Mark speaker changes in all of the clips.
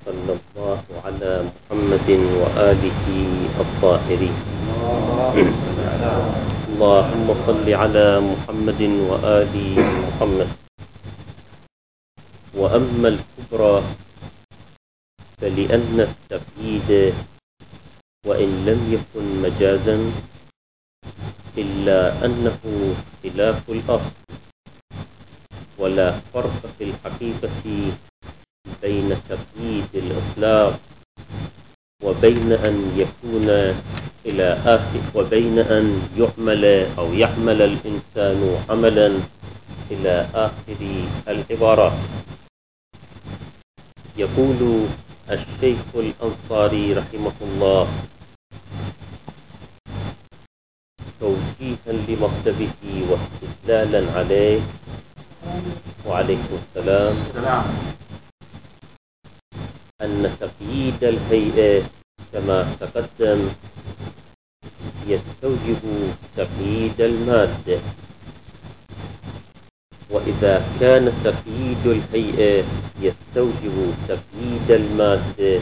Speaker 1: صلى الله على محمد وآله الطاهرين. اللهم صل على محمد وآل محمد. وأما الكبرى فلأن التقييد وإن لم يكن مجازا إلا أنه خلاف الأصل، ولا فرق في الحقيقة بين تقييد الإطلاق وبين أن يكون إلى آخر، وبين أن يعمل أو يعمل الإنسان عملا إلى آخر العبارات. يقول الشيخ الأنصاري رحمه الله توجيها لمكتبه واستدلالا عليه، وعليكم السلام، أن تقييد الهيئة كما تقدم يستوجب تقييد المادة، وإذا كان تقييد الهيئة يستوجب تقييد المادة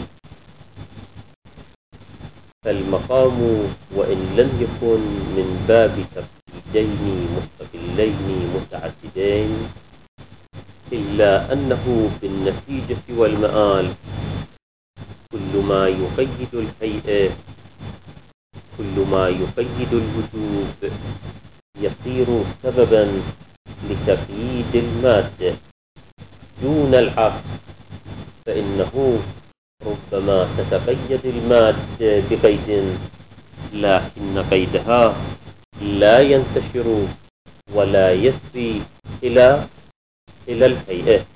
Speaker 1: فالمقام وإن لم يكن من باب تقييدين مستقلين متعددين إلا أنه بالنتيجة والمآل كل ما يقيد الهيئة، كل ما يقيد الوجوب يصير سببا لتقييد المادة دون العكس، فإنه ربما تتقيد المادة بقيد لكن قيدها لا ينتشر ولا يسري إلى الهيئة.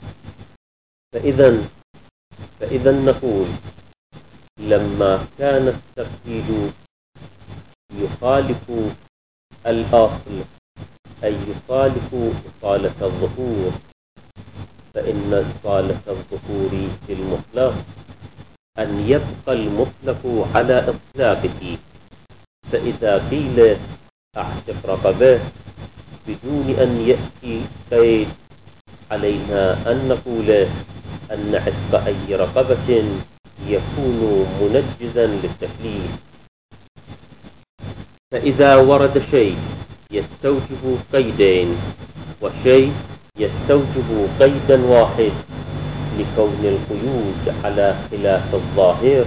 Speaker 1: فإذا نقول لما كان التقييد يخالف الأصل أي يخالف إصالة الظهور، فإن إصالة الظهور في المطلق أن يبقى المطلق على إطلاقه. فإذا قيل أعتق رقبة بدون أن يأتي قيد علينا أن نقول أن عتق أي رقبة يكون منجزا للتكليف. فإذا ورد شيء يستوجب قيدين وشيء يستوجب قيدا واحد لكون القيود على خلاف الظاهر،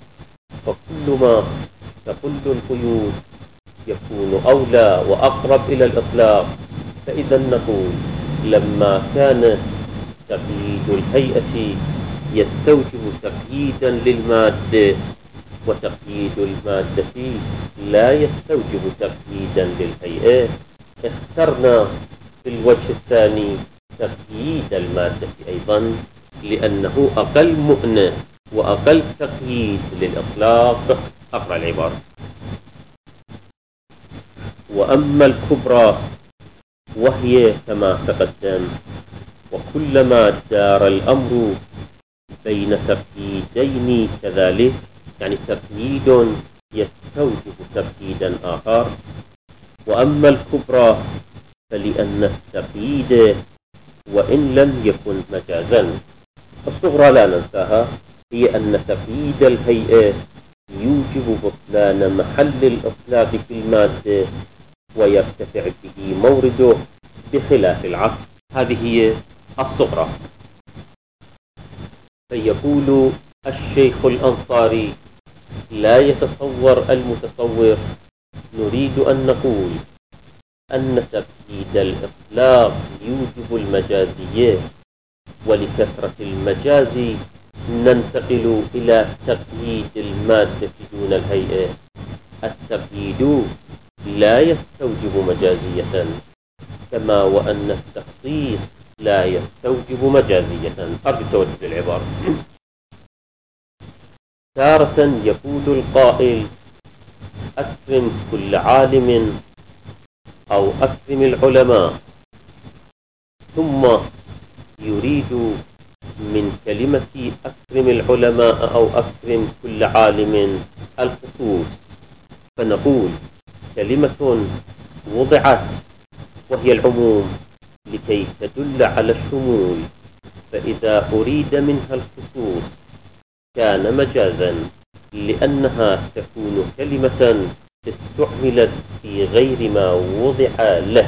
Speaker 1: فكل القيود يكون أولى وأقرب إلى الإطلاق. فإذا نقول لما كان تقييد الهيئة يستوجب تقييدا للمادة وتقييد المادة لا يستوجب تقييدا للهيئة، اخترنا في الوجه الثاني تقييد المادة أيضا لأنه أقل مؤنة وأقل تقييد للإطلاق. أقرأ العبارة: وأما الكبرى وهي كما تقدم، وكلما دار الأمر بين تقييدين كذلك، يعني تقييد يستوجب تقييدا آخر. وأما الكبرى فلأن التقييد وإن لم يكن مجازا، الصغرى لا ننساها، هي أن تقييد الهيئة يوجب بطلان محل الإطلاق في المادة ويرتفع به مورده بخلاف العكس. هذه هي الصغرى. فيقول الشيخ الأنصاري: لا يتصور المتصور، نريد أن نقول أن تقييد الإطلاق يوجب المجازية، ولكثرة المجاز ننتقل إلى تقييد المادة دون الهيئة. التقييد لا يستوجب مجازية، كما وأن التخصيص لا يستوجب مجازية. أرجو توجه العبارة. تارة يقول القائل: أكرم كل عالم أو أكرم العلماء، ثم يريد من كلمة أكرم العلماء أو أكرم كل عالم الخصوص، فنقول كلمة وضعت وهي العموم لكي تدل على الشمول، فإذا أريد منها الخصوص كان مجازا، لأنها تكون كلمة استعملت في غير ما وضع له.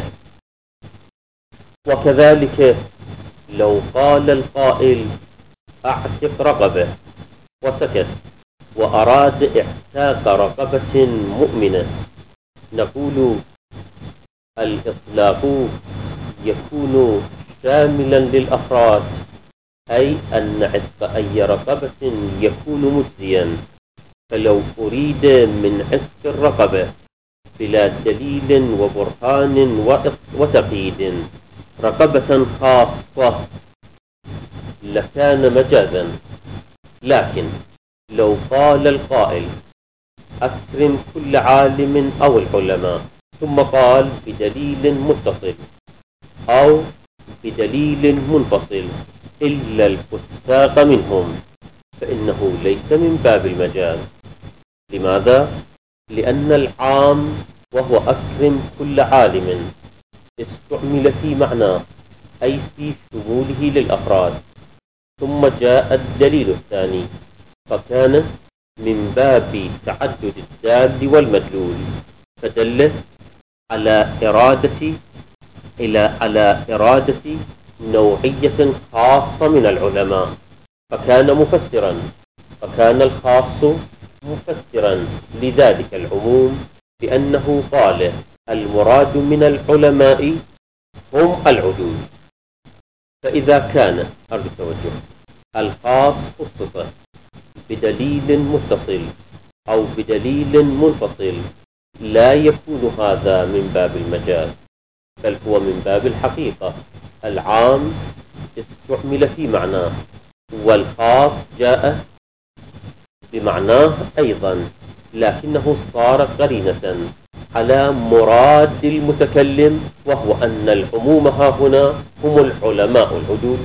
Speaker 1: وكذلك لو قال القائل أعتق رقبة وسكت وأراد إعتاق رقبة مؤمنة، نقول الإطلاق يكون شاملا للأفراد، أي أن عتق أي رقبة يكون مجزيا. فلو أريد من عتق الرقبة بلا دليل وبرهان وتقييد رقبة خاصة لكان مجازا. لكن لو قال القائل أكرم كل عالم أو العلماء، ثم قال بدليل متصل أو بدليل منفصل إلا الفساق منهم، فإنه ليس من باب المجاز. لماذا؟ لأن العام وهو أكرم كل عالم استعمل في معناه، أي في شموله للأفراد، ثم جاء الدليل الثاني فكان من باب تعدد الدال والمدلول، فدل على إرادة نوعية خاصة من العلماء، فكان مفسرا، فكان الخاص مفسرا لذلك العموم، بأنه قال المراد من العلماء هم العدول. فإذا كان الخاص خصص بدليل متصل أو بدليل منفصل، لا يكون هذا من باب المجاز، بل هو من باب الحقيقة. العام استعمل في معناه، والخاص جاء بمعناه أيضا، لكنه صار قرينة على مراد المتكلم، وهو أن العموم ها هنا هم العلماء العدول.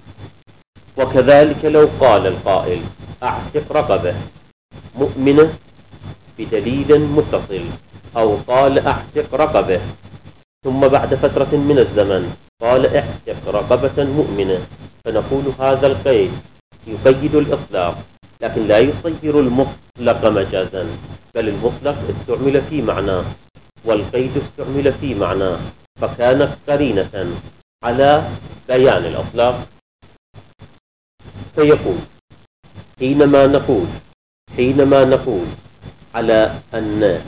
Speaker 1: وكذلك لو قال القائل أعتق رقبة مؤمنة بدليل متصل، أو قال أعتق رقبة ثم بعد فترة من الزمن قال اعتق رقبة مؤمنة، فنقول هذا القيد يقيد الإطلاق، لكن لا يصير المطلق مجازا، بل المطلق استعمل في معناه والقيد استعمل في معناه، فكانت قرينة على بيان الأطلاق. فيقول حينما نقول على أن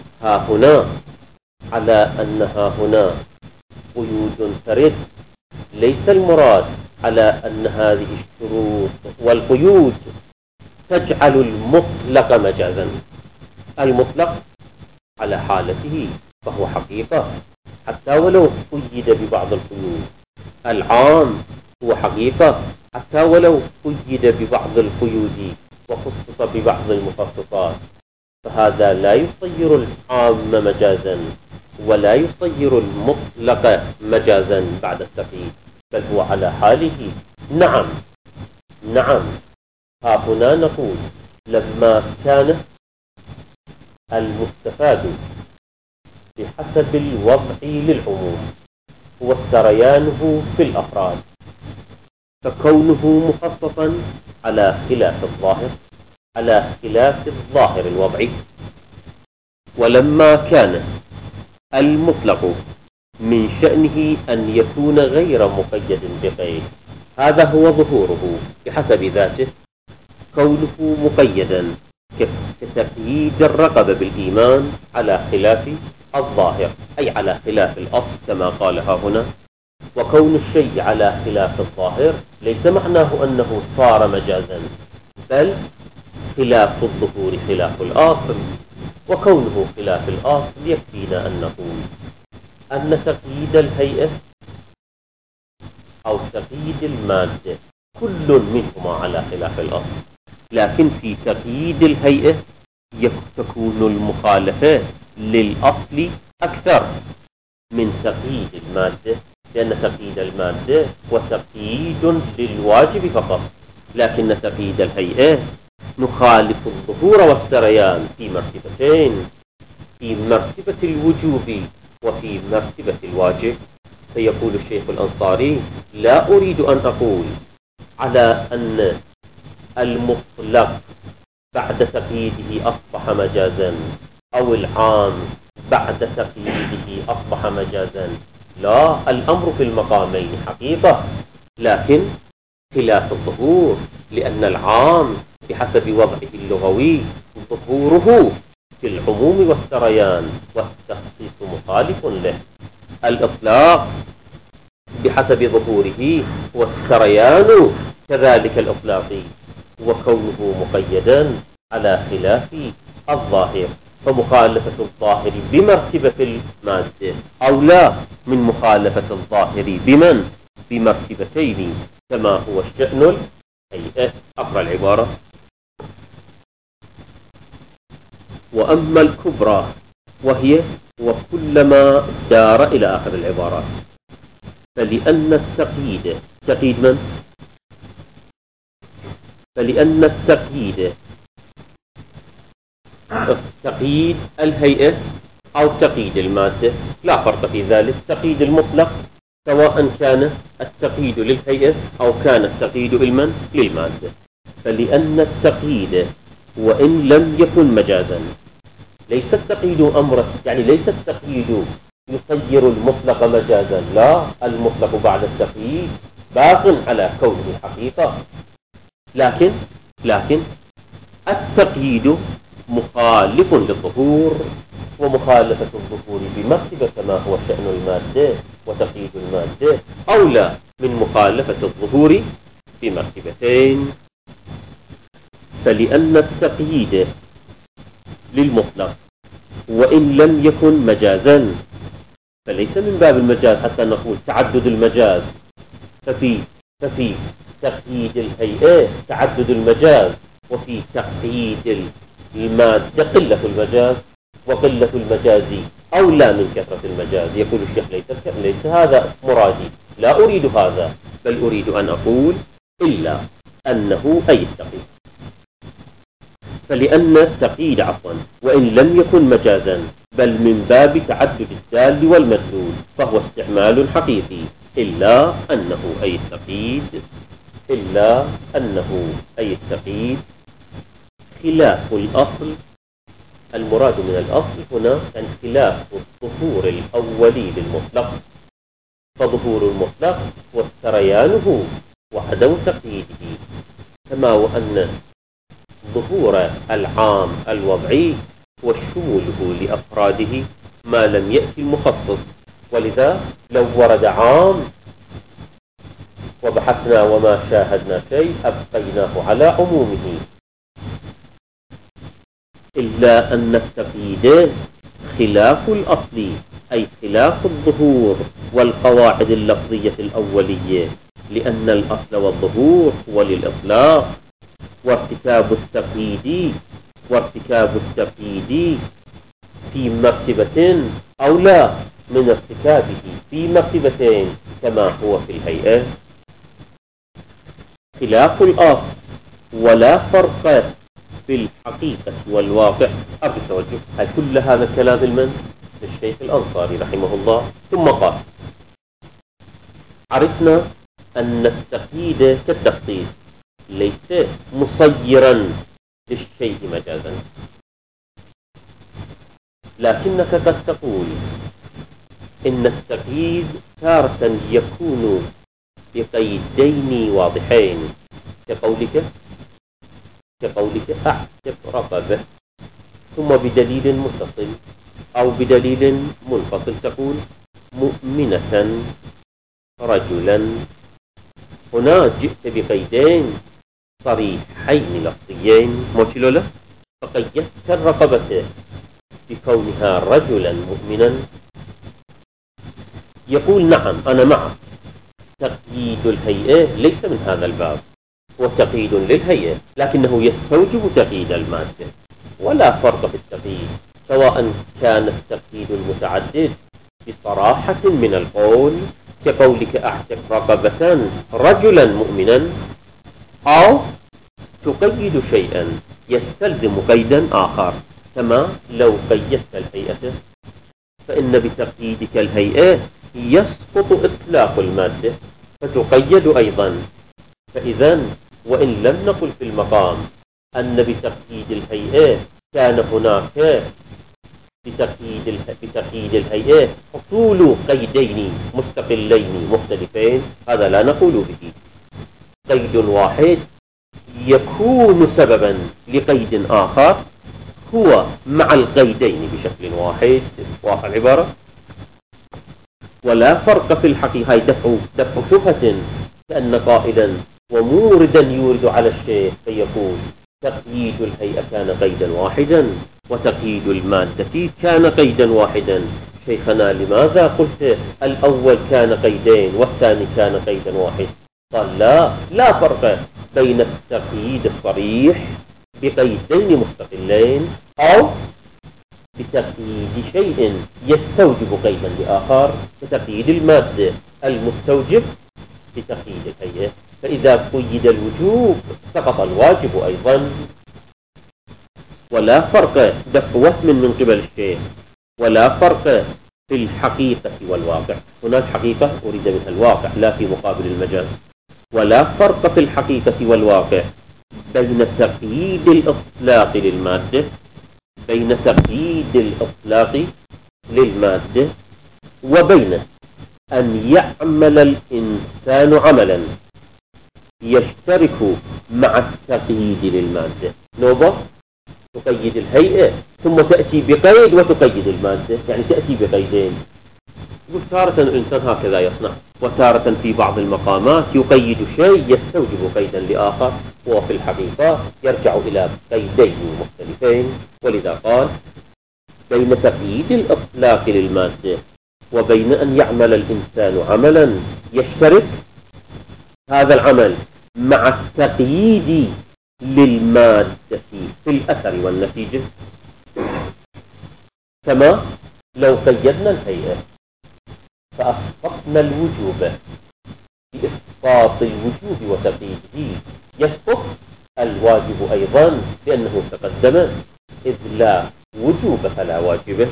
Speaker 1: ها هنا قيود ترد، ليس المراد على أن هذه الشروط والقيود تجعل المطلق مجازا. المطلق على حالته فهو حقيقة حتى ولو قيد ببعض القيود، العام هو حقيقة حتى ولو قيد ببعض القيود وخصص ببعض المخصصات، فهذا لا يصير العام مجازا ولا يصير المطلق مجازا بعد التقييد، بل هو على حاله. نعم ها هنا نقول لما كان المستفاد بحسب الوضع للعموم هو سريانه في الأفراد، فكونه مخصصا على خلاف الظاهر الوضعي. ولما كان المطلق من شأنه أن يكون غير مقيد بقيد، هذا هو ظهوره بحسب ذاته، كونه مقيدا كتقييد الرقبة بالإيمان على خلاف الظاهر، أي على خلاف الأصل كما قال ها هنا. وكون الشيء على خلاف الظاهر ليس معناه أنه صار مجازا، بل خلاف الظهور خلاف الآخر، وكونه خلاف الآخر يكفينا أن نقول أن تقييد الهيئة أو تقييد المادة كل منهما على خلاف الأصل، لكن في تقييد الهيئة تكون المخالفة للأصل أكثر من تقييد المادة، لأن تقييد المادة هو تقييد للواجب فقط، لكن تقييد الهيئة نخالف الظهور والسريان في مرتبتين، في مرتبة الوجوب وفي مرتبة الواجب. فيقول الشيخ الأنصاري لا أريد أن أقول على أن المطلق بعد تقييده أصبح مجازا، أو العام بعد تقييده أصبح مجازا. لا، الأمر في المقامين حقيقة، لكن خلاف الظهور، لأن العام بحسب وضعه اللغوي ظهوره في العموم والسريان، والتخصيص مخالف له. الإطلاق بحسب ظهوره والسريان كذلك الإطلاقي، وكونه مقيدا على خلاف الظاهر، فمخالفة الظاهر بمرتبة المادة أولى من مخالفة الظاهر بمرتبتين، كما هو الشأن الهيئة. أقرأ العبارة: وأما الكبرى وهي وكلما دار إلى آخر العبارات، فلأن التقييد، تقييد من؟ فلأن التقييد تقييد الهيئة أو تقييد المادة لا فرق في ذلك. تقييد المطلق سواء كان التقييد للهيئة أو كان التقييد للمادة. فلأن التقييد وإن لم يكن مجازا، ليس التقييد أمرا، يعني ليس التقييد يصير المطلق مجازا، لا، المطلق بعد التقييد باق على كونه حقيقة، لكن التقييد مخالف للظهور، ومخالفة الظهور بمرتبة كما هو شأن المادة وتقييد المادة أولى من مخالفة الظهور بمرتبتين. فلأن التقييد للمطلق وإن لم يكن مجازا، فليس من باب المجاز حتى نقول تعدد المجاز، ففي تقييد الهيئة تعدد المجاز، وفي تقييد المادة قلة المجاز، وقلة المجاز أولى من كثرة المجاز. يقول الشيخ ليس هذا مرادي، لا أريد هذا، بل أريد أن أقول إلا أنه أي التقييد. فلأن التقييد وإن لم يكن مجازا بل من باب تعدد الدال والمدلول، فهو استعمال حقيقي، إلا أنه أي التقييد خلاف الأصل. المراد من الأصل هنا أن خلاف الظهور الأولي للمطلق، فظهور المطلق والسريانه وعدم تقييده، كما وأن ظهور العام الوضعي وشموله لأفراده ما لم يأتي المخصص. ولذا لو ورد عام وبحثنا وما شاهدنا شيء أبقيناه على عمومه، إلا أن التقييد خلاف الأصل، أي خلاف الظهور والقواعد اللفظية الأولية، لأن الأصل والظهور هو للإطلاق، وارتكاب التقييد في مرتبة أولى من ارتكابه في مرتبتين كما هو في الهيئة. خلاف الأصل ولا فرق في الحقيقة والواقع. أرجو التوجه، هل كل هذا الكلام للشيخ الأنصاري رحمه الله. ثم قال: عرفنا أن التقييد كالتخصيص ليس مصيرا للشيء مجازا، لكنك قد تقول إن التقييد تارة يكون بقيدين واضحين، كقولك أعتق رقبة، ثم بدليل متصل أو بدليل منفصل تقول مؤمنة رجلا. هنا جئت بقيدين صريحين لفظيين موشلولة، فقيدت الرقبة بكونها رجلا مؤمنا. يقول نعم أنا معك، تقييد الهيئة ليس من هذا الباب، هو تقييد للهيئة، لكنه يستوجب تقييد المادة، ولا فرق في التقييد، سواء كان التقييد المتعدد بصراحة من القول كقولك أعتق رقبة رجلا مؤمنا، أو تقيد شيئا يستلزم قيدا آخر، كما لو قيدت الهيئة، فإن بتقييدك الهيئة يسقط إطلاق المادة فتقيد أيضا. فإذا وإن لم نقل في المقام أن بتقييد الهيئة كان هناك بتقييد الهيئة حصول قيدين مستقلين مختلفين، هذا لا نقول به. قيد واحد يكون سببا لقيد آخر هو مع القيدين بشكل واحد. واضح العبارة؟ ولا فرق في الحقيقة. هي دفع شبهة، كأن قائلا وموردا يورد على الشيء فيقول تقييد الهيئة كان قيدا واحدا وتقييد المادة كان قيدا واحدا. شيخنا لماذا قلت الأول كان قيدين والثاني كان قيدا واحد؟ قال لا فرق بين التقييد الصريح بقيدين مستقلين أو بتقييد شيء يستوجب قيدا لآخر كتقييد المادة المستوجب بتقييد الهيئة. فإذا قيد الوجوب سقط الواجب أيضا. ولا فرق دفع وهم من قبل الشيخ، ولا فرق في الحقيقة والواقع. هناك حقيقة أريد منها الواقع لا في مقابل المجاز. ولا فرق في الحقيقة والواقع بين تقييد الإطلاق للمادة وبين أن يعمل الإنسان عملا يشترك مع التقييد للمادة. نوبة تقيد الهيئة ثم تأتي بقيد وتقيد المادة، يعني تأتي بقيدين. تارة الإنسان هكذا يصنع، وتارة في بعض المقامات يقيد شيء يستوجب قيدا لآخر، وفي الحقيقة يرجع إلى قيدين مختلفين. ولذا قال بين تقييد الإطلاق للمادة وبين أن يعمل الإنسان عملا يشترك هذا العمل مع التقييد للمادة في الأثر والنتيجة. كما لو قيدنا الهيئة فأسقطنا الوجوب بإسقاط الوجوب وتقييده، يسقط الواجب أيضا لأنه تقدم، إذ لا وجوب فلا واجب،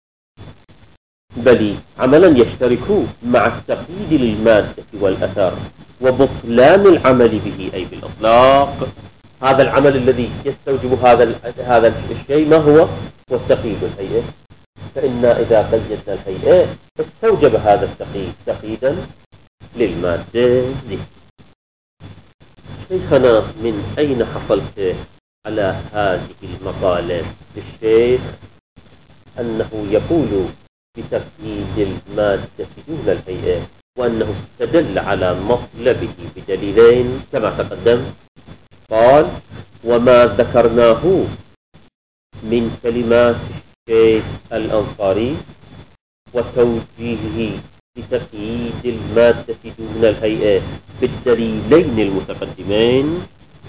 Speaker 1: بل عملا يشترك مع التقييد للمادة والأثر وبطلان العمل به أي بالإطلاق. هذا العمل الذي يستوجب هذا الشيء ما هو تقييد الهيئة. فإن إذا قيدنا الهيئة استوجب هذا التقييد تقييدا للمادة. شيخنا من أين حصلت على هذه المقالة للشيخ أنه يقول بتقييد المادة دون الهيئة، وأنه استدل على مطلبه بدليلين كما تقدم؟ قال وما ذكرناه من كلمات الشيخ الأنصاري وتوجيهه بتقييد المادة دون الهيئة بالدليلين المتقدمين،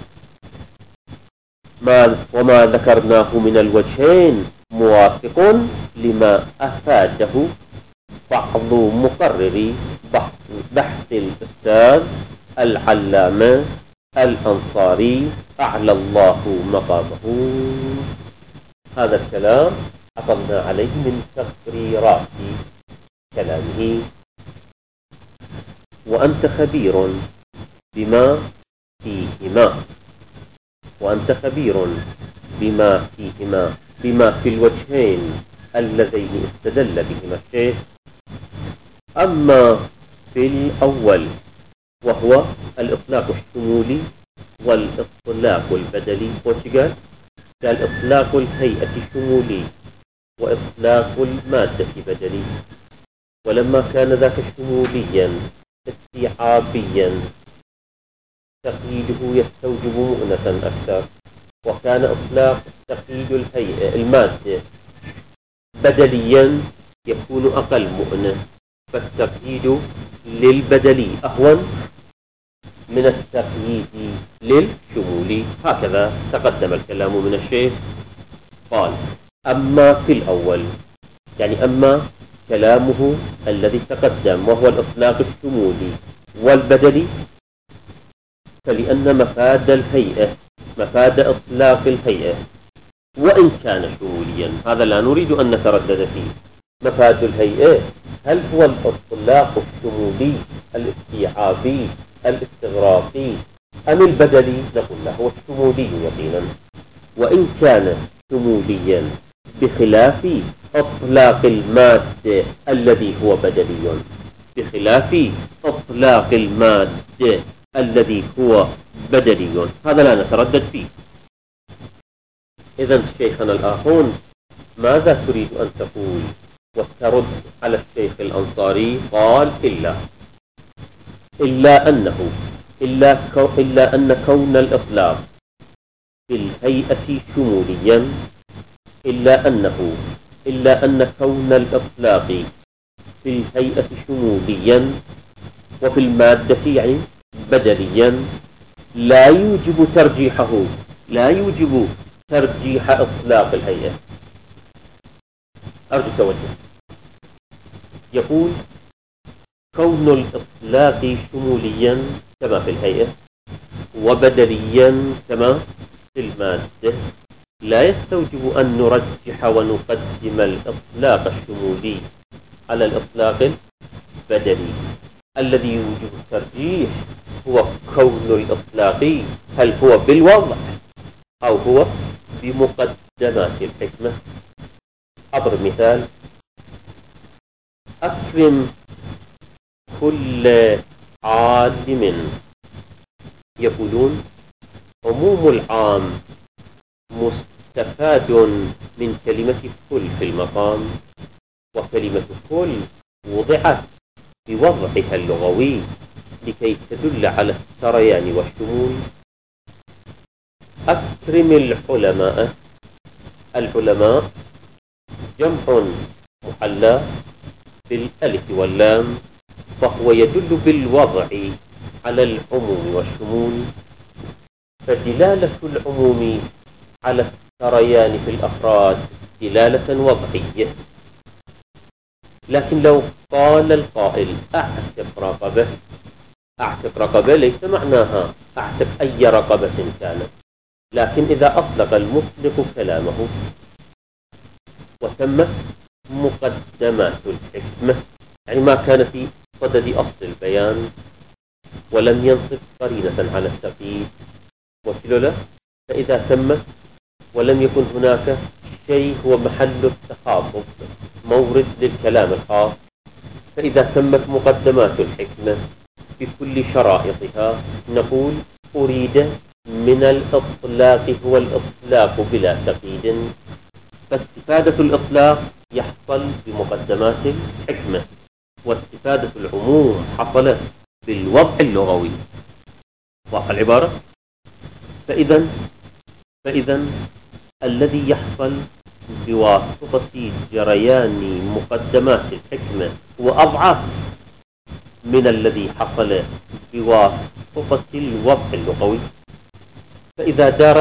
Speaker 1: وما ذكرناه من الوجهين موافق لما أفاده بعض مقرري بحث الأستاذ العلامة الأنصاري أعلى الله مقامه. هذا الكلام عطلنا عليه من تقريرات كلامه. وأنت خبير بما فيهما بما في الوجهين اللذين استدل بهما الشيخ. أما في الأول وهو الإطلاق الشمولي والإطلاق البدلي، وشقال قال إطلاق الهيئة شمولي وإطلاق المادة بدلي. ولما كان ذاك شموليا استيعابيا تقييده يستوجب مؤنة أكثر، وكان إطلاق تقييد الهيئة المادة بدليا يكون أقل مؤنة، فالتقييد للبدلي أهون من التقييد للشمولي. هكذا تقدم الكلام من الشيخ. قال أما في الأول، يعني أما كلامه الذي تقدم وهو الإطلاق الشمولي والبدلي، فلأن مفاد إطلاق الهيئة وإن كان شموليا، هذا لا نريد أن نتردد فيه. مفاد الهيئة هل هو الإطلاق الشمولي الاستيعابي الاستغراقي أم البدلي؟ نقول له هو الشمولي يقينا. وإن كان شموليا بخلاف إطلاق المادة الذي هو بدلي، بخلاف إطلاق المادة الذي هو بدلي، هذا لا نتردد فيه. إذن شيخنا الآخون ماذا تريد أن تقول وترد على الشيخ الأنصاري؟ قال إلا أن كون الإطلاق في الهيئة شموليا، إلا أن كون الإطلاق في الهيئة شموليا وفي المادة يعني بدليا لا يوجب ترجيح إطلاق الهيئة. أرجو توجه. يقول كون الإطلاق شموليا كما في الهيئة وبدليا كما في المادة لا يستوجب أن نرجح ونقدم الإطلاق الشمولي على الإطلاق البدلي. الذي يوجب الترجيح هو كون الإطلاق هل هو بالوضع أو هو بمقدمات الحكمة. أضرب مثال: أكرم كل عالم. يقولون عموم العام مستفاد من كلمة كل في المقام، وكلمة كل وضعت بوضعها اللغوي لكي تدل على السريان والشمول. أكرم العلماء جمع محلى بالألف واللام، فهو يدل بالوضع على العموم والشمول، فدلالة العموم على السريان في الأفراد دلالة وضعية. لكن لو قال القائل أعتق رقبة ليس معناها أعتق أي رقبة كانت، لكن إذا أطلق المطلق كلامه وتمت مقدمات الحكمة، يعني ما كان في صدد أصل البيان ولم ينصب قرينة على التقييد وكله، فإذا تمت ولم يكن هناك شيء هو محل التخاطب مورد للكلام الخاص، فإذا تمت مقدمات الحكمة بكل شرائطها نقول أريد من الإطلاق هو الإطلاق بلا تقييد، فاستفادة الإطلاق يحصل بمقدمات الحكمة، واستفادة العموم حصلت بالوضع اللغوي. واضح العبارة؟ فإذا الذي يحصل بواسطة جريان مقدمات الحكمة هو أضعف من الذي حصل بواسطة الوضع اللغوي. فإذا دار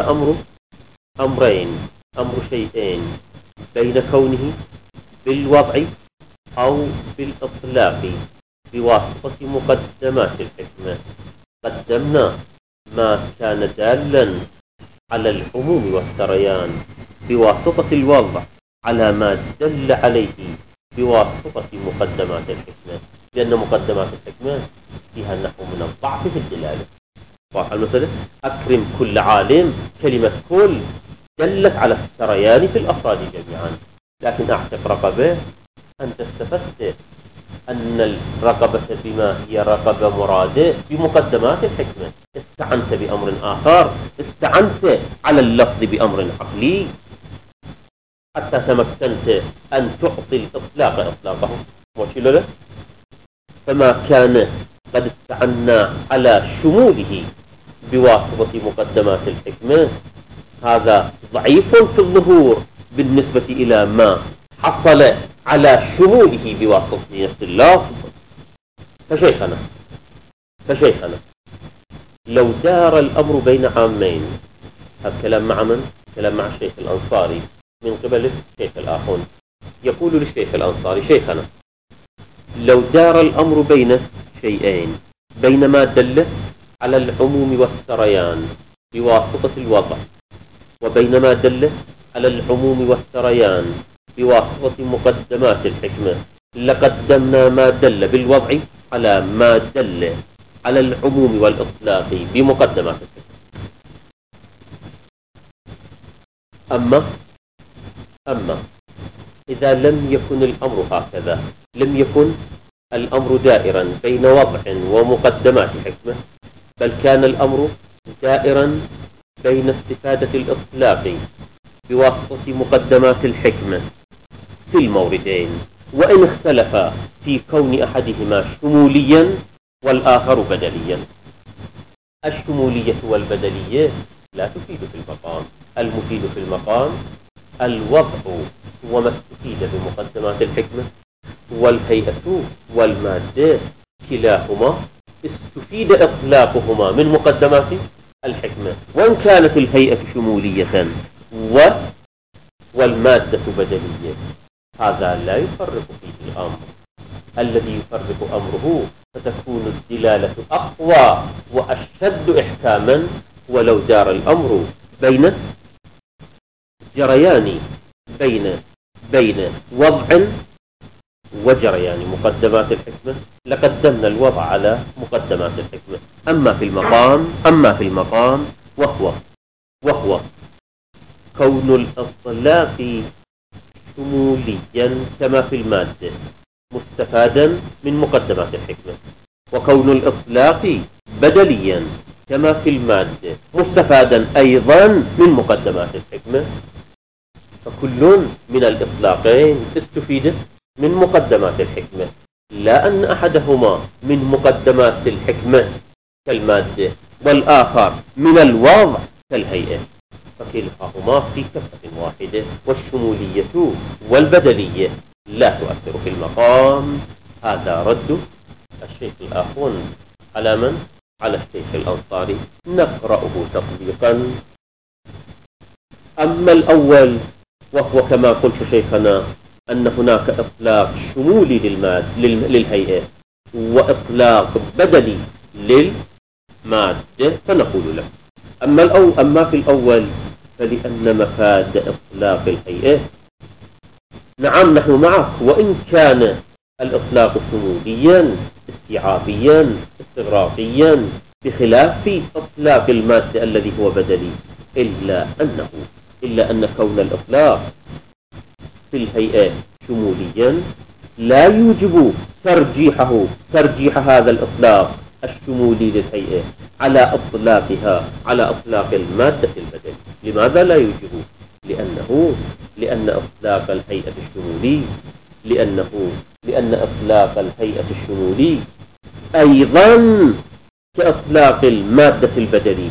Speaker 1: أمر شيئين بين كونه بالوضع أو بالإطلاق بواسطة مقدمات الحكمة، قدمنا ما كان دالا على العموم والسريان بواسطة الوضع على ما دل عليه بواسطة مقدمات الحكمة، لأن مقدمات الحكمة فيها نحو من الضعف في الدلالة. واضح المسألة؟ أكرم كل عالم، كلمة كل دلت على السريان في الأفراد جميعا، لكن أعتق رقبة أنت استفدت أن الرقبة بما هي رقبة مرادة بمقدمات الحكمة، استعنت بأمر آخر، استعنت على اللفظ بأمر عقلي حتى تمكنت أن تعطي الإطلاق إطلاقه. وشيله له، فما كان قد استعنا على شموله بواسطة مقدمات الحكمة هذا ضعيف في الظهور بالنسبة إلى ما حصل على شموله بواسطة نفس اللفظ. فشيخنا لو دار الأمر بين عامين، هذا كلام مع من؟ كلام مع الشيخ الأنصاري من قبل الشيخ الآخون. يقول للشيخ الأنصاري: شيخنا لو دار الأمر بين شيئين، بينما دل على العموم والسريان بواسطة الوضع، وبينما دل على العموم والسريان بواسطة مقدمات الحكمة، لقدمنا ما دل بالوضع على ما دل على العموم والإطلاق بمقدمات الحكمة. أما إذا لم يكن الأمر هكذا، لم يكن الأمر دائرا بين وضع ومقدمات حكمة، بل كان الأمر دائرا بين استفادة الإطلاق بواسطة مقدمات الحكمة في الموردين، وإن اختلفا في كون أحدهما شموليا والآخر بدليا. الشمولية والبدلية لا تفيد في المقام، المفيد في المقام الوضع وما استفيد بمقدمات الحكمة، والهيئة والمادة كلاهما استفيد إطلاقهما من مقدمات الحكمة، وإن كانت الهيئة شمولية والمادة بدلية. هذا لا يفرق فيه الأمر، الذي يفرق أمره فتكون الدلالة أقوى وأشد إحكاما ولو دار الأمر بين جريان بين وضع وجريان مقدمات الحكمة لقدمنا الوضع على مقدمات الحكمة. أما في المقام وهو كون الإطلاق شموليا كما في المادة مستفادا من مقدمات الحكمة، وكون الإطلاق بدليا كما في المادة مستفادا أيضا من مقدمات الحكمة، فكل من الإطلاقين استفيد من مقدمات الحكمة، لا أن أحدهما من مقدمات الحكمة كالمادة والآخر من الوضع كالهيئة، فكلهما في كفة واحدة، والشمولية والبدلية لا تؤثر في المقام. هذا رد الشيخ الآخون على من؟ على الشيخ الأنصاري. نقرأه تطبيقا. أما الأول وهو كما قلت شيخنا أن هناك إطلاق شمولي للهيئة وإطلاق بدلي للمادة، فنقول له أما في الأول فلأن مفاد إطلاق الهيئة، نعم نحن معك، وإن كان الإطلاق شموليا استيعابيا استغراقيا بخلاف إطلاق المادة الذي هو بدلي، إلا أن كون الإطلاق في الهيئة شموليا لا يوجب ترجيح هذا الإطلاق الشمولي للهيئة على إطلاق المادة البدلي. لماذا لا يوجب؟ لأن إطلاق الهيئة الشمولي لأن إطلاق الهيئة الشمولي أيضا كإطلاق المادة البدلي،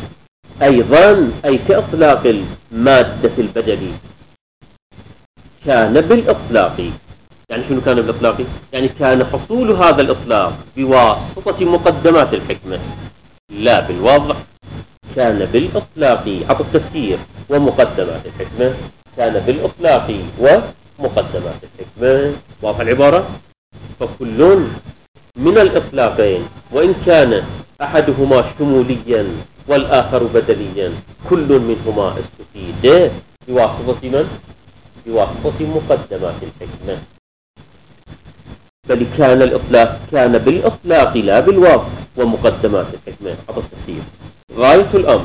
Speaker 1: كإطلاق المادة البدلي كان بالإطلاق. يعني شنو كان بالإطلاق؟ يعني كان حصول هذا الإطلاق بواسطة مقدمات الحكمة لا بالوضع، كان بالإطلاق عطف التفسير ومقدمات الحكمة، كان بالإطلاق ومقدمات الحكمة. واضح العبارة؟ فكل من الإطلاقين وإن كان أحدهما شموليا والآخر بدليا، كل منهما استفيد بواسطة من؟ بواسطة مقدمات الحكمة. بل كان الإطلاق كان بالإطلاق لا بالوضع ومقدمات الحكمة. عطف التفسير. غاية الأمر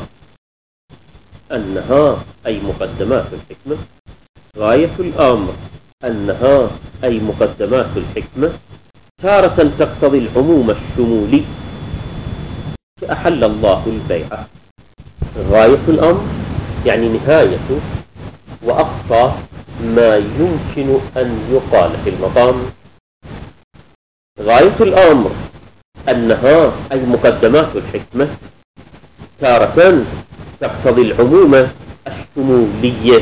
Speaker 1: أنها أي مقدمات الحكمة، غاية الأمر أنها أي مقدمات الحكمة تارة تقتضي العموم الشمولي كأحل الله البيع. غاية الأمر يعني نهاية وأقصى ما يمكن أن يقال في المقام. غاية الأمر أنها أي مقدمات الحكمة تارة تقتضي العموم الشمولية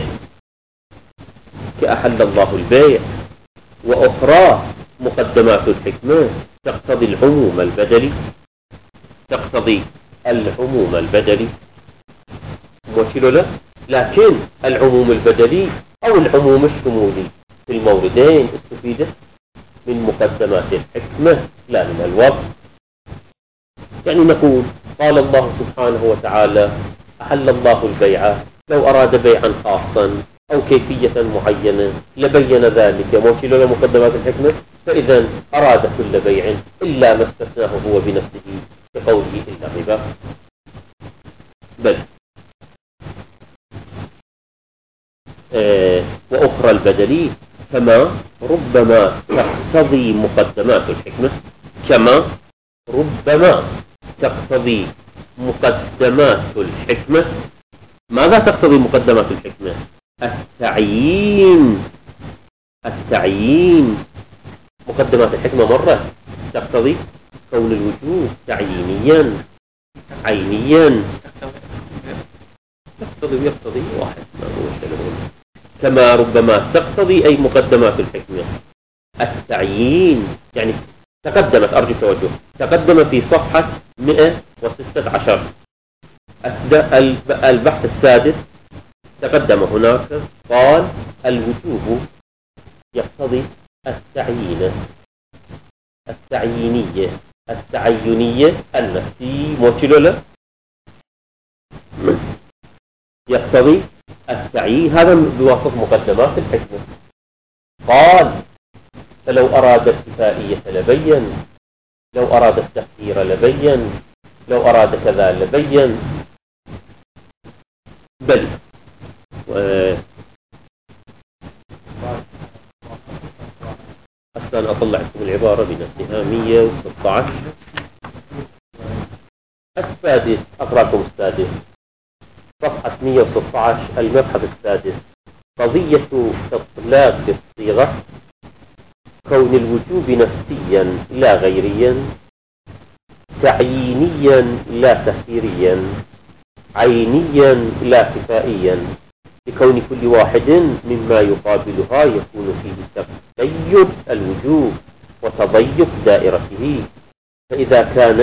Speaker 1: كأحل الله البيع، وأخرى مقدمات الحكمة تقتضي العموم البدلي موشل له، لكن العموم البدلي أو العموم الشمولي في الموردين استفيد من مقدمات الحكمة لا من الوضع. يعني نقول قال الله سبحانه وتعالى أحل الله البيع، لو أراد بيعا خاصا أو كيفية معينة لبين ذلك موشل له مقدمات الحكمة، فإذا أراد كل بيع إلا ما استثناه هو بنفسه بقوله إلا الربا. بل وأخرى البدلي كما ربما تقتضي مقدمات الحكمة، كما ربما تقتضي مقدمات الحكمة. ماذا تقتضي مقدمات الحكمة؟ التعيين. مقدمات الحكمة مرة تقتضي كون الوجوب تعيينيا عينيا، تقتضي ويقتضي واحد. كما ربما تقتضي أي مقدمات الحكمة التعيين، يعني تقدمت، أرجو التوجه، تقدم في صفحة 116 البحث السادس، تقدم هناك قال الوجوب يقتضي التعيينية النفسي موتشلولة يقتضي التعيين، هذا بواسطة مقدمات الحكمة. قال فلو أراد الكفائية لبين، لو أراد التخيير لبين، لو أراد كذا لبين. بل أصلا أطلع لكم العبارة بنفسها 116 السادس، أقرأكم السادس صفحة 116 المبحث السادس. قضية إطلاق الصيغة كون الوجوب نفسيا لا غيريا، تعيينيا لا تخييريا، عينيا لا كفائيا، لكون كل واحد مما يقابلها يكون فيه تقيد الوجوب وتضيق دائرته. فإذا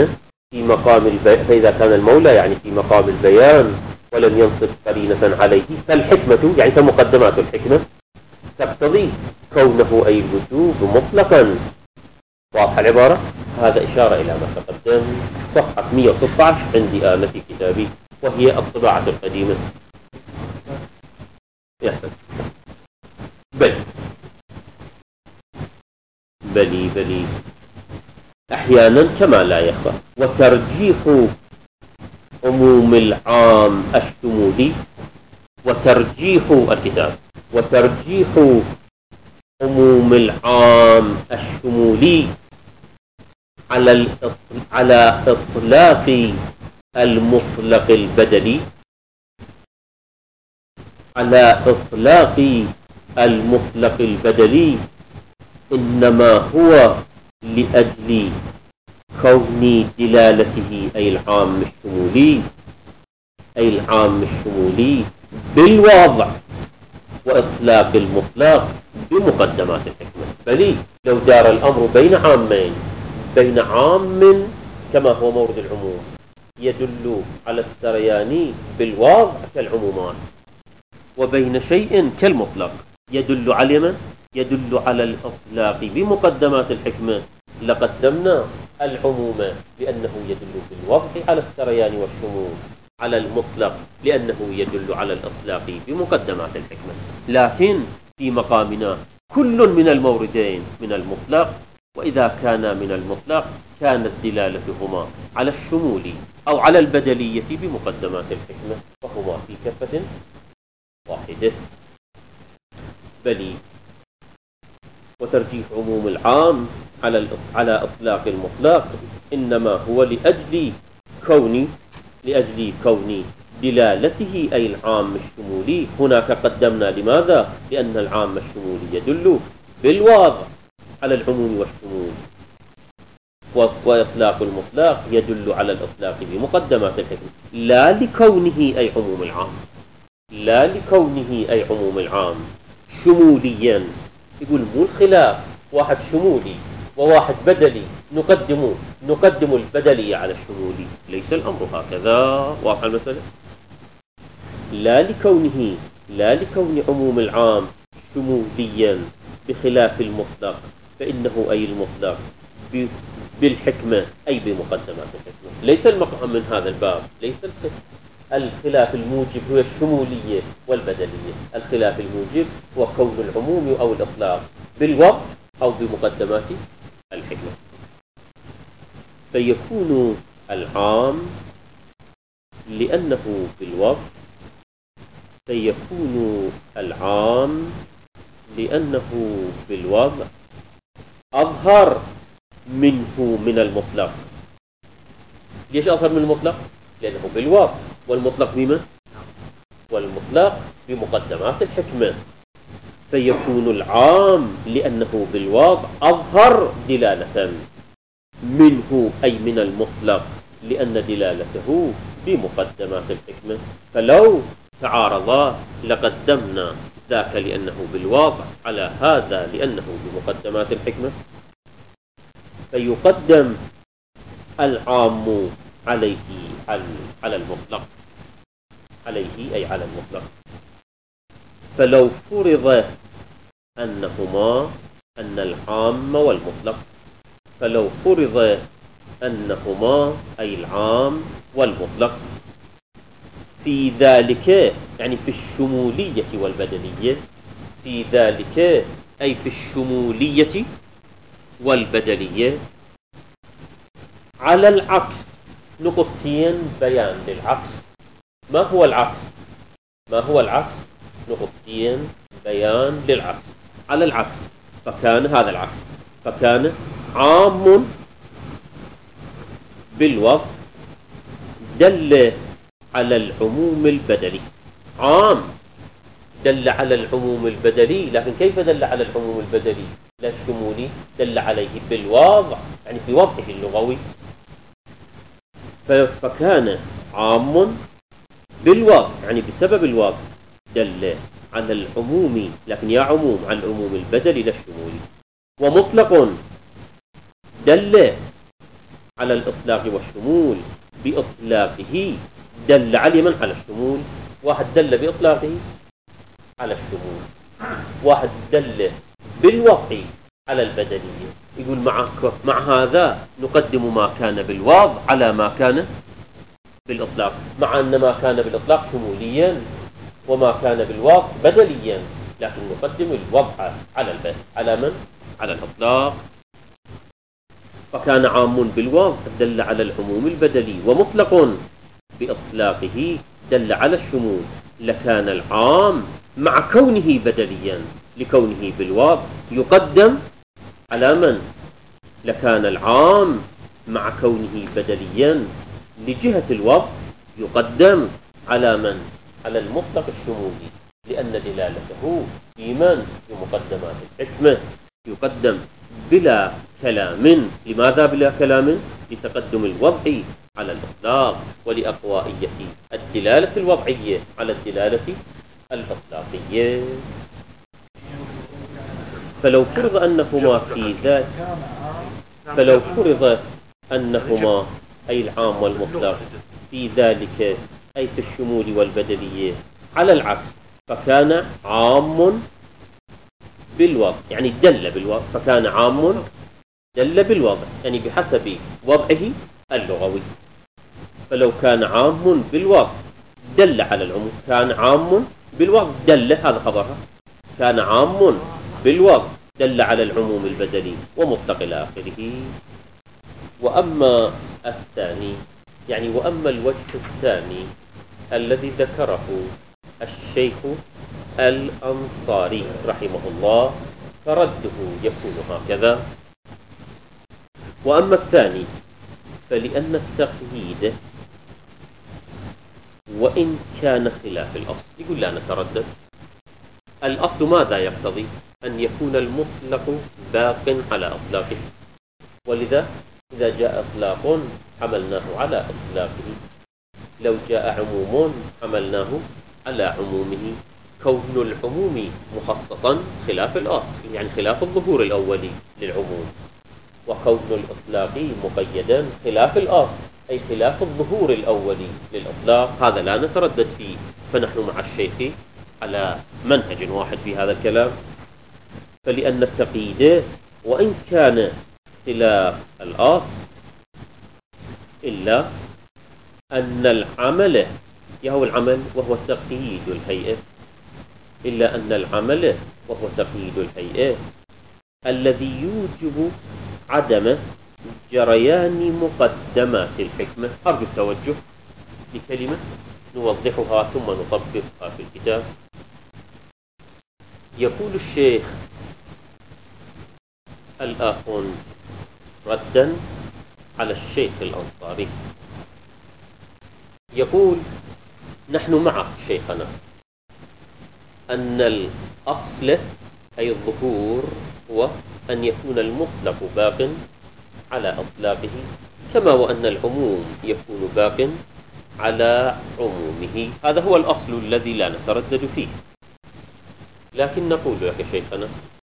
Speaker 1: كان المولى يعني في مقام البيان ولم ينصب قرينة عليه، فالحكمة يعني فمقدمات الحكمة تقتضي كونه أي الوجوب مطلقا. واضحة العبارة؟ هذا إشارة إلى ما تقدم، صفحة 116 عندي أنا في كتابي، وهي الطباعة القديمة. يحسن. بلي أحيانا كما لا يخفى. وترجيح عموم العام الشمولي، وترجيح الكتاب، وترجيح عموم العام الشمولي على إطلاق المطلق البدلي، على إطلاق المطلق البدلي، إنما هو لأجل كون دلالته أي العام الشمولي بالوضع وإطلاق المطلق بمقدمات الحكمة. بل لو دار الأمر بين عامين، بين عام كما هو مورد العموم يدل على السريان بالوضع كالعمومات، وبين شيء كالمطلق يدل على الإطلاق بمقدمات الحكمة، لقدمنا العموم لأنه يدل بالوضع على السريان والشمول، على المطلق لأنه يدل على الإطلاق بمقدمات الحكمة. لكن في مقامنا كل من الموردين من المطلق، وإذا كان من المطلق كانت دلالتهما على الشمول أو على البدلية بمقدمات الحكمة، فهما في كفة واحدة. بل وترجيح عموم العام على إطلاق المطلق إنما هو لأجل كون دلالته أي العام الشمولي. هناك قدمنا لماذا؟ لأن العام الشمولي يدل بالواضح على العموم والشمول، وإطلاق المطلق يدل على الإطلاق بمقدمات الحكمة، لا لكونه أي عموم العام شموليا. يقول مو الخلاف واحد شمولي وواحد بدلي نقدم البدلية على الشمولي، ليس الأمر هكذا. واضح المسألة؟ لا لكون عموم العام شموليا بخلاف المطلق، فإنه أي المطلق بالحكمة أي بمقدمات الحكمة. ليس المقام من هذا الباب، ليس الخلاف الموجب هو الشمولية والبدلية. الخلاف الموجب هو كون العموم أو الإطلاق بالوضع أو بمقدمات الحكمة. فيكون العام لأنه بالوضع فيكون العام لأنه بالوضع أظهر منه من المطلق. ليش أظهر من المطلق؟ لأنه بالوضع، والمطلق بما؟ والمطلق بمقدمات الحكمة. فيكون العام لأنه بالوضع أظهر دلالة منه، أي من المطلق، لأن دلالته بمقدمات الحكمة. فلو تعارضا لقدمنا ذاك لأنه بالوضع على هذا لأنه بمقدمات الحكمة، فيقدم العام عليه على المطلق، عليه أي على المطلق. فلو فرض أنهما، أن العام والمطلق، فلو فرض أنهما أي العام والمطلق في ذلك، يعني في الشمولية والبدلية، في ذلك أي في الشمولية والبدلية، على العكس، نقطتين بيان للعكس. ما هو العكس؟ ما هو العكس؟ نقطتين بيان للعكس. على العكس، فكان هذا العكس، فكان عام بالوضع دل على العموم البدلي. عام دل على العموم البدلي، لكن كيف دل على العموم البدلي؟ لا الشمولي، دل عليه بالوضع، يعني في وضعه اللغوي. فكان عام بالوضع، يعني بسبب الوضع، دل على العموم، لكن يا عموم على العموم البدلي لا الشمولي. ومطلق دل على الإطلاق والشمول بإطلاقه، دل على من؟ على الشمول. واحد دل بإطلاقه على الشمول، واحد دل بالوضع على البدلية. يقول مع هذا نقدم ما كان بالوضع على ما كان بالإطلاق، مع أن ما كان بالإطلاق شموليا وما كان بالوضع بدليا، لكن نقدم الوضع على من؟ على الإطلاق. فكان عام بالوضع دل على العموم البدلي، ومطلق بإطلاقه دل على الشمول. لكان العام مع كونه بدليا لكونه بالوضع يقدم على من؟ لكان العام مع كونه بدليا لجهة الوضع يقدم على من؟ على المطلق الشمولي، لأن دلالته بمن؟ بمقدمات الحكمة. يقدم بلا كلام. لماذا بلا كلام؟ لتقدم الوضع على الإطلاق، ولأقوائية الدلالة الوضعية على الدلالة الإطلاقية. فلو فرض أنهما في ذات، فلو فرض أنهما أي العام والمطلق في ذلك أي في الشمول والبدلية على العكس، فكان عام بالوضع، يعني دل بالوضع، فكان عام دل بالوضع، يعني بحسب وضعه اللغوي. فلو كان عام بالوضع دل على العموم، كان عام بالوضع دل، هذا خبرها، كان عام بالوضع دل على العموم البدلي ومطلق إلى آخره. وأما الثاني، يعني وأما الوجه الثاني الذي ذكره الشيخ الأنصاري رحمه الله، فرده يكون هكذا. وأما الثاني فلأن التقييد وإن كان خلاف الأصل، يقول لا نتردد. الأصل ماذا يقتضي؟ أن يكون المطلق باق على إطلاقه، ولذا إذا جاء إطلاق حملناه على إطلاقه، لو جاء عموم حملناه على عمومه. كون العموم مخصصا خلاف الأصل، يعني خلاف الظهور الأولي للعموم، وكون الإطلاق مقيدا خلاف الأصل، أي خلاف الظهور الأولي للإطلاق، هذا لا نتردد فيه. فنحن مع الشيخ على منهج واحد في هذا الكلام. فلأن التقييد وإن كان خلاف الأصل، إلا أن العمل، يهو العمل وهو تقييد الهيئة، إلا أن العمل وهو تقييد الهيئة الذي يوجب عدم جريان مقدمات الحكمة. أرجو التوجه لكلمة نوضحها ثم نطبقها في الكتاب. يقول الشيخ الآخون ردا على الشيخ الأنصاري، يقول: نحن مع شيخنا أن الأصل أي الظهور هو أن يكون المطلق باق على أطلاقه، كما وأن العموم يكون باق على عمومه. هذا هو الأصل الذي لا نتردد فيه. لكن نقول لك شيخنا،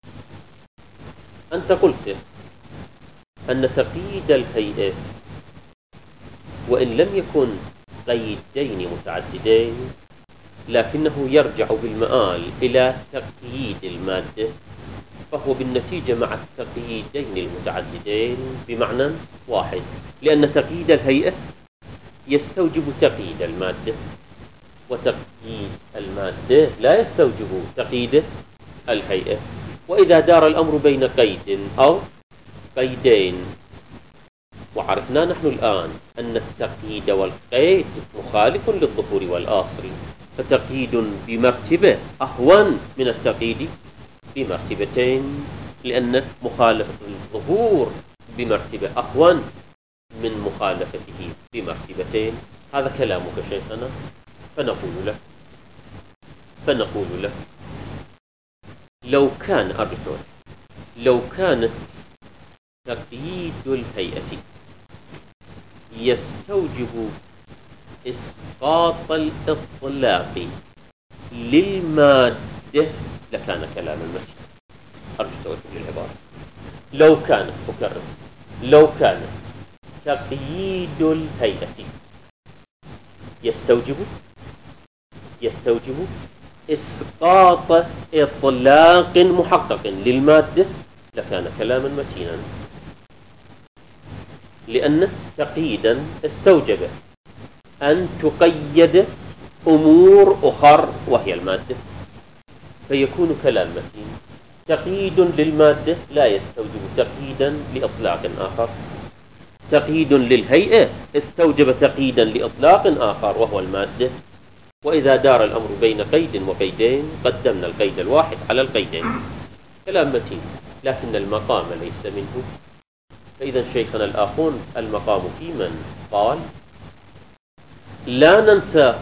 Speaker 1: أنت قلت أن تقييد الهيئة وإن لم يكن قيدين متعددين لكنه يرجع بالمآل إلى تقييد المادة، فهو بالنتيجة مع التقييدين المتعددين بمعنى واحد، لأن تقييد الهيئة يستوجب تقييد المادة، وتقييد المادة لا يستوجب تقييد الهيئة. وإذا دار الأمر بين قيد أو قيدين، وعرفنا نحن الآن أن التقييد والقيد مخالف للظهور والآصل، فتقييد بمرتبة أهون من التقييد بمرتبتين، لأن مخالفة الظهور بمرتبة أهون من مخالفته بمرتبتين. هذا كلامك شيخنا. فنقول له لو كان تقييد الهيئة يستوجب إسقاط الإطلاق للمادة لكان كلاما مشي. أرجو توجه للعبارة. لو كان تقييد الهيئة يستوجب إسقاط إطلاق محقق للمادة لكان كلاما متينا، لأن تقييدا استوجب أن تقيد أمور أخر وهي المادة، فيكون كلام متين. تقييد للمادة لا يستوجب تقييدا لإطلاق آخر. تقييد للهيئة استوجب تقييدا لإطلاق آخر وهو المادة. وإذا دار الأمر بين قيد وقيدين قدمنا القيد الواحد على القيدين. كلام متين، لكن المقام ليس منه. فإذا شيخنا الآخون المقام في من قال: لا ننسى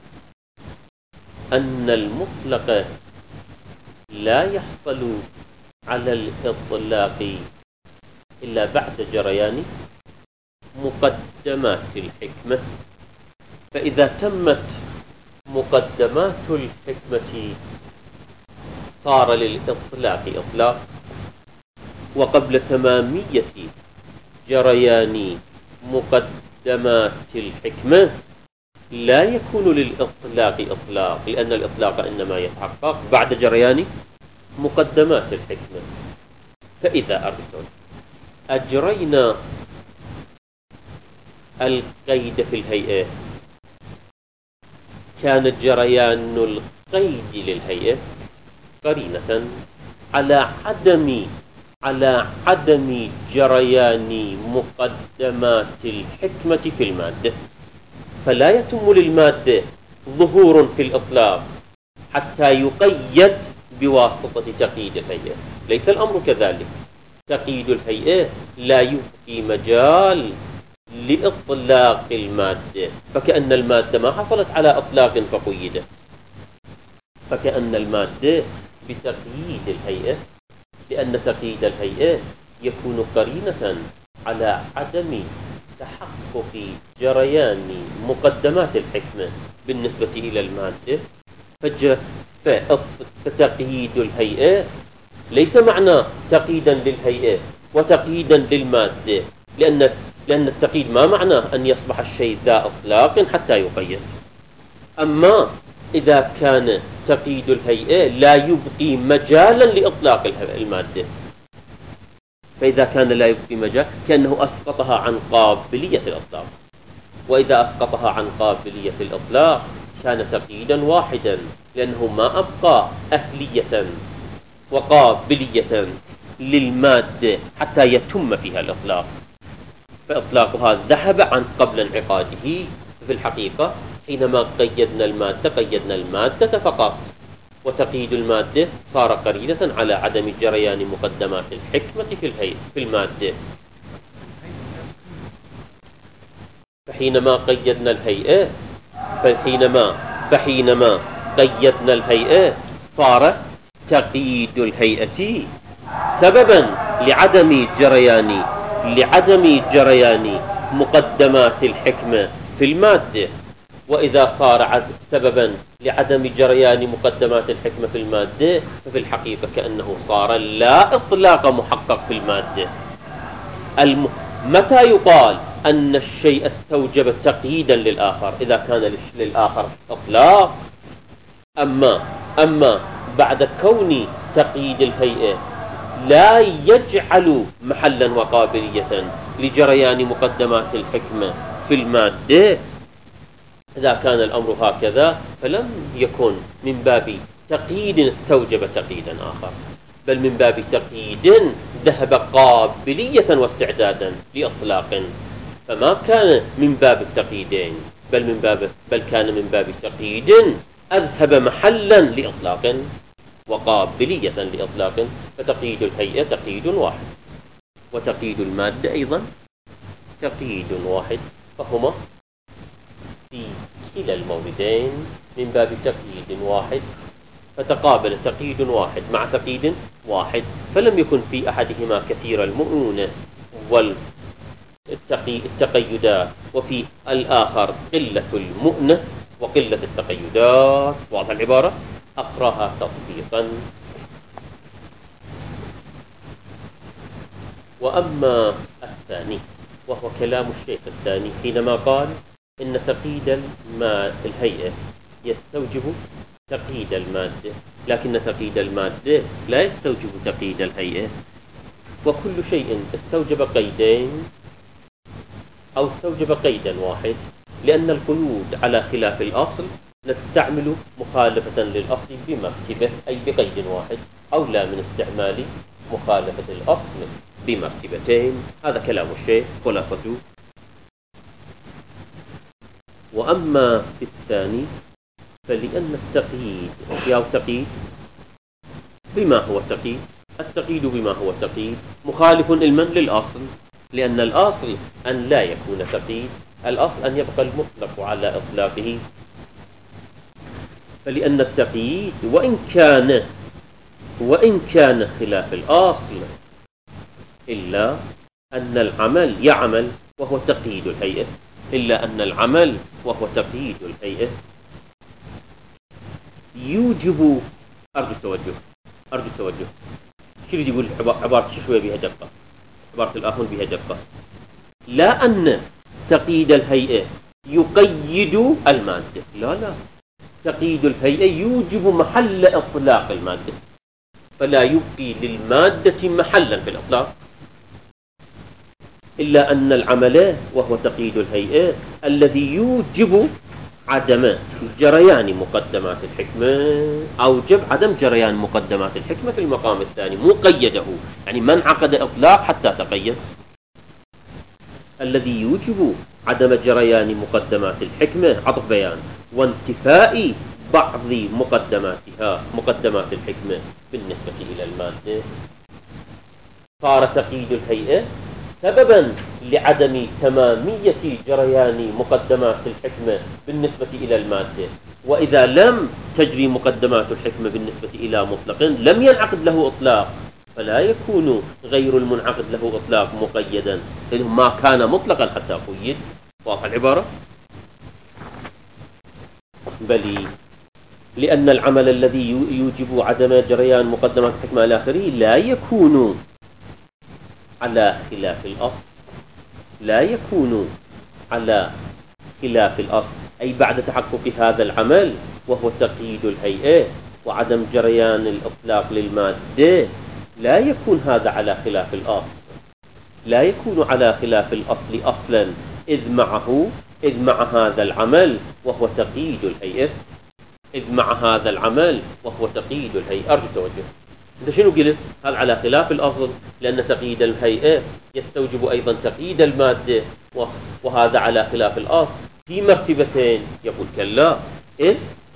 Speaker 1: أن المطلق لا يحصل على الإطلاق إلا بعد جريان مقدمات الحكمة، فإذا تمت مقدمات الحكمة صار للإطلاق إطلاق، وقبل تمامية جريان مقدمات الحكمة لا يكون للإطلاق إطلاق، لأن الإطلاق إنما يتحقق بعد جريان مقدمات الحكمة. فإذا أجرينا القيد في الهيئة كان جريان القيد للهيئة قرينة على عدم جريان مقدمات الحكمة في المادة، فلا يتم للمادة ظهور في الإطلاق حتى يقيد بواسطة تقييد الهيئة. ليس الأمر كذلك. تقييد الهيئة لا يبقي مجال لإطلاق المادة، فكأن المادة ما حصلت على إطلاق فقيدت، فكأن المادة بتقييد الهيئة، لأن تقييد الهيئة يكون قرينة على عدم تحقق جريان مقدمات الحكمة بالنسبة إلى المادة. فتقييد الهيئة ليس معنى تقييدا للهيئة وتقييدا للمادة، لأن التقييد ما معناه أن يصبح الشيء ذا إطلاق حتى يقيد. أما إذا كان تقييد الهيئة لا يبقي مجالا لإطلاق المادة، فإذا كان لا يبقي مجال كأنه أسقطها عن قابلية الإطلاق، وإذا أسقطها عن قابلية الإطلاق كان تقييدا واحدا، لأنه ما أبقى أهلية وقابلية للمادة حتى يتم فيها الإطلاق، فإطلاقها ذهب عن قبل انعقاده في الحقيقة حينما قيدنا المادة فقط، وتقييد المادة صار قرينة على عدم جريان مقدمات الحكمة في المادة. فحينما قيدنا الهيئة فحينما قيدنا الهيئة صار تقييد الهيئة سببا لعدم جريان مقدمات الحكمة في المادة. وإذا صار سببا لعدم جريان مقدمات الحكمة في المادة ففي الحقيقة كأنه صار لا إطلاق محقق في المادة. متى يقال أن الشيء استوجب تقييدا للآخر؟ إذا كان للآخر إطلاق. أما بعد كون تقييد الهيئة لا يجعل محلا وقابلية لجريان مقدمات الحكمة في المادة، إذا كان الأمر هكذا فلم يكن من باب تقييد استوجب تقييدا آخر، بل من باب تقييد ذهب قابلية واستعدادا لإطلاق. فما كان من باب التقييدين بل كان من باب تقييد أذهب محلا لإطلاق وقابلية لإطلاق. فتقييد الهيئة تقييد واحد، وتقييد المادة أيضا تقييد واحد، فهما في كلا الموردين من باب تقييد واحد، فتقابل تقييد واحد مع تقييد واحد، فلم يكن في أحدهما كثير المؤونة والتقيدات، وفي الآخر قلة المؤنة وقلة التقيدات. واضح العبارة؟ أقرأها تطبيقا. وأما الثاني وهو كلام الشيخ الثاني حينما قال إن تقييد الهيئة يستوجب تقييد المادة، لكن تقييد المادة لا يستوجب تقييد الهيئة. وكل شيء استوجب قيدين أو استوجب قيدا واحد، لأن القيود على خلاف الأصل نستعمل مخالفة للأصل بمرتبة أي بقيد واحد، أولى من استعمال مخالفة الأصل بمرتبتين. هذا كلام الشيخ خلاصته. وأما في الثاني فلأن التقييد بما هو التقييد؟ التقييد بما هو التقييد مخالف علما للأصل، لأن الأصل أن لا يكون تقييد، الأصل أن يبقى المطلق على إطلاقه. فلأن التقييد وإن كان خلاف الأصل إلا أن العمل يعمل وهو تقييد الهيئة، يوجب أرجو التوجه. شو يقول عبارة شوية بها دقة، عبارة الآخر بها دقة. لا أن تقييد الهيئة يقيد المادة، لا، تقييد الهيئة يوجب محل إطلاق المادة، فلا يبقي للمادة محلا في الإطلاق. إلا أن العمل وهو تقييد الهيئة الذي يوجب عدم جريان مقدمات الحكمة، أوجب عدم جريان مقدمات الحكمة في المقام الثاني، مو قيده، يعني ما انعقد إطلاق حتى تقيد. الذي يوجب عدم جريان مقدمات الحكمة عطف بيان وانتفاء بعض مقدمات الحكمة بالنسبة إلى المادة. صار تقييد الهيئة سببا لعدم تمامية جريان مقدمات الحكمة بالنسبة إلى المادة. وإذا لم تجري مقدمات الحكمة بالنسبة إلى مطلق لم ينعقد له إطلاق، فلا يكون غير المنعقد له إطلاق مقيدا، لأنه ما كان مطلقا حتى قيد. واضح العبارة؟ بل لأن العمل الذي يوجب عدم جريان مقدمات الحكمة إلى آخره لا يكون على خلاف الأصل، أي بعد تحقق هذا العمل وهو تقييد الهيئة وعدم جريان الإطلاق للمادة، لا يكون هذا على خلاف الأصل، لا يكون على خلاف الأصل أصلا، إذ مع هذا العمل وهو تقييد الهيئة، أرجو التوجه. أنت شنو قلت؟ هل على خلاف الأصل، لأن تقييد الهيئة يستوجب أيضا تقييد المادة، وهذا على خلاف الأصل. في مرتبتين؟ يقول كلا، إذ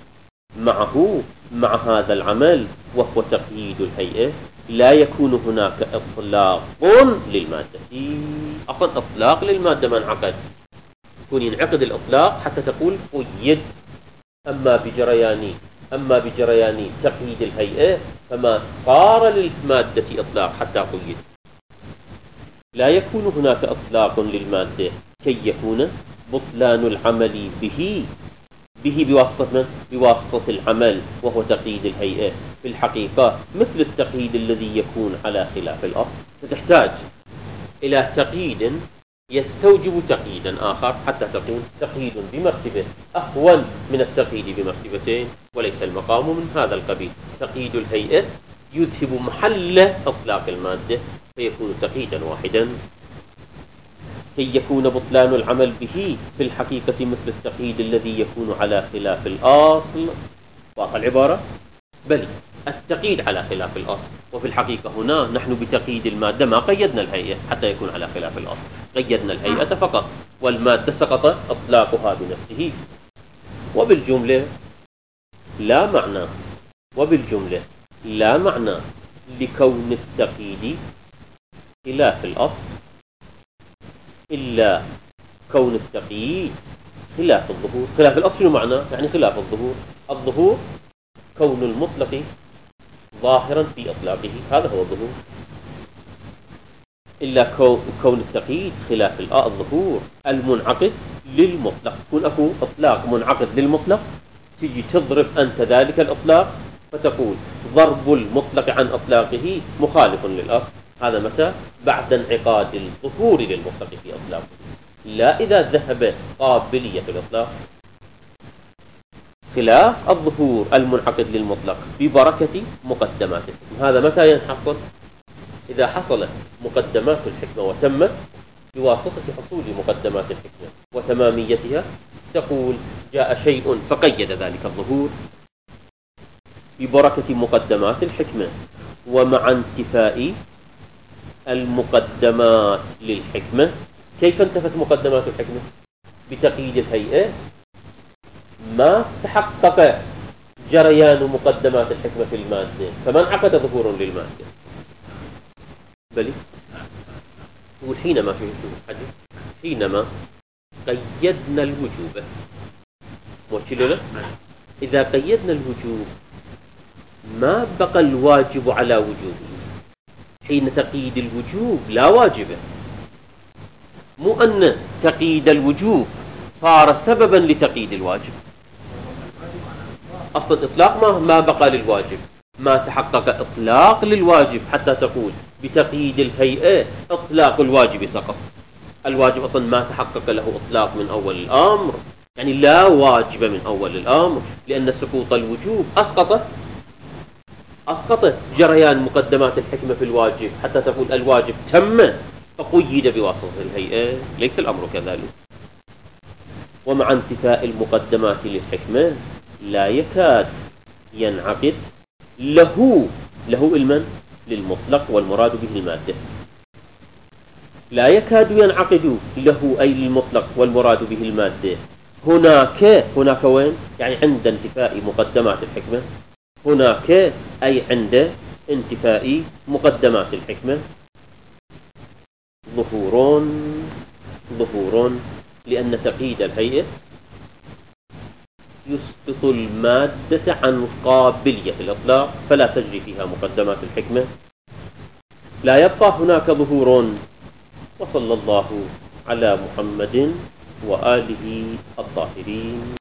Speaker 1: مع هذا العمل وهو تقييد الهيئة لا يكون هناك إطلاق للمادة. أصلا إطلاق للمادة ما انعقد، يكون ينعقد الإطلاق حتى تقول قيد. أما بجريان تقييد الهيئة فما صار للمادة إطلاق حتى قيد. لا يكون هناك إطلاق للمادة كي يكون بطلان العمل به بواسطة من؟ بواسطة العمل وهو تقييد الهيئة في الحقيقة مثل التقييد الذي يكون على خلاف الأصل. ستحتاج إلى تقييد يستوجب تقييدا آخر حتى تكون تقييد بمرتبة أهون من التقييد بمرتبتين، وليس المقام من هذا القبيل. تقييد الهيئة يذهب محل إطلاق المادة فيكون تقييدا واحدا. كي يكون بطلان العمل به في الحقيقة مثل التقييد الذي يكون على خلاف الأصل. واضح العبارة؟ بل التقييد على خلاف الأصل، وفي الحقيقة هنا نحن بتقييد المادة ما قيدنا الهيئة حتى يكون على خلاف الأصل، قيدنا الهيئة فقط، والمادة سقط إطلاقها بنفسه. وبالجملة لا معنى لكون التقييد خلاف الأصل إلا كون التقييد خلاف الظهور. خلاف الأصل شنو معنى؟ يعني خلاف الظهور. الظهور كون المطلق ظاهرا في إطلاقه، هذا هو الظهور. إلا كون التقييد خلاف الظهور المنعقد للمطلق. يكون أكو إطلاق منعقد للمطلق، تجي تضرب أنت ذلك الإطلاق فتقول ضرب المطلق عن إطلاقه مخالف للأصل. هذا متى؟ بعد انعقاد الظهور للمطلق في إطلاقه، لا إذا ذهب قابلية الإطلاق. خلاف الظهور المنعقد للمطلق ببركة مقدمات الحكمة. هذا متى ينحصل؟ إذا حصلت مقدمات الحكمة وتمت بواسطة حصول مقدمات الحكمة وتماميتها، تقول جاء شيء فقيد ذلك الظهور ببركة مقدمات الحكمة. ومع انتفاء المقدمات للحكمة، كيف انتفت مقدمات الحكمة؟ بتقييد الهيئة ما تحقق جريان مقدمات الحكمة في المادة فما انعقد ظهور للمادة. بل حينما قيدنا الوجوب، إذا قيدنا الوجوب ما بقى الواجب على وجوبه. حين تقييد الوجوب لا واجبه، مو أن تقييد الوجوب صار سببا لتقييد الواجب. أصل الإطلاق ما بقى للواجب، ما تحقق إطلاق للواجب حتى تقول بتقييد الهيئة إطلاق الواجب سقط. الواجب أصلا ما تحقق له إطلاق من أول الأمر، يعني لا واجب من أول الأمر، لأن سقوط الوجوب أسقط جريان مقدمات الحكمة في الواجب حتى تقول الواجب تم فقيد بواسطة الهيئة. ليس الأمر كذلك. ومع انتفاء المقدمات للحكمة لا يكاد ينعقد له المن للمطلق والمراد به المادة. لا يكاد ينعقد له أي للمطلق والمراد به المادة. هناك وين؟ يعني عند انتفاء مقدمات الحكمة. هناك أي عند انتفاء مقدمات الحكمة ظهور لأن تقييد الهيئة يسقط المادة عن قابلية الإطلاق فلا تجري فيها مقدمات الحكمة. لا يبقى هناك ظهور. وصلى الله على محمد وآله الطاهرين.